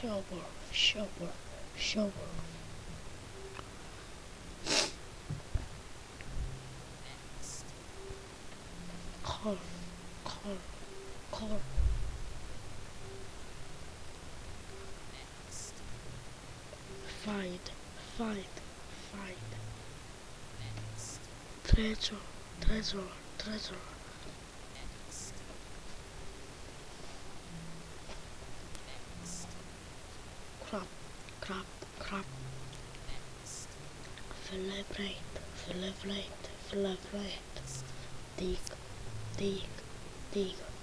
shower, shower, shower. Car, car, car. Fight, fight, fight. Treasure, treasure, treasure. Crab, crab, crab. Celebrate, celebrate, celebrate. Dig, dig, dig.